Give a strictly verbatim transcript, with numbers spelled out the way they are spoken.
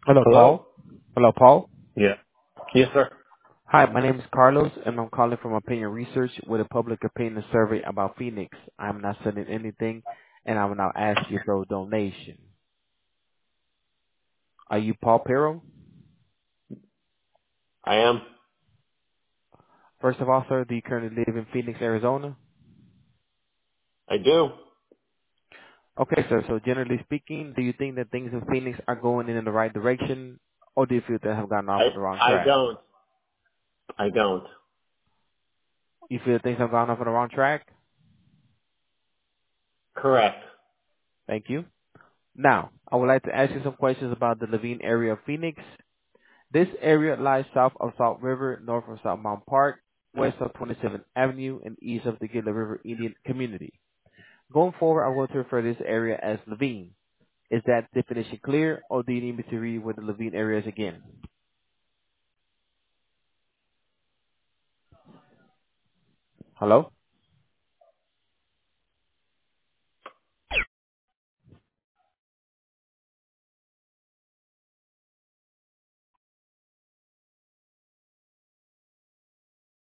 Hello, Hello? Paul. Hello, Paul. Yeah. Yes, sir. Hi, my name is Carlos, and I'm calling from Opinion Research with a public opinion survey about Phoenix. I'm not sending anything, and I will now ask you for a donation. Are you Paul Pero? I am. First of all, sir, do you currently live in Phoenix, Arizona? I do. Okay, sir. So generally speaking, do you think that things in Phoenix are going in the right direction, or do you feel they have gotten off I of the wrong I track? don't. I don't. You feel things have gone off on the wrong track? Correct. Thank you. Now, I would like to ask you some questions about the Levine area of Phoenix. This area lies south of Salt River, north of South Mountain Park, west of twenty-seventh Avenue, and east of the Gila River Indian Community. Going forward, I'm going to refer to this area as Levine. Is that definition clear, or do you need me to read what the Levine area is again? Hello?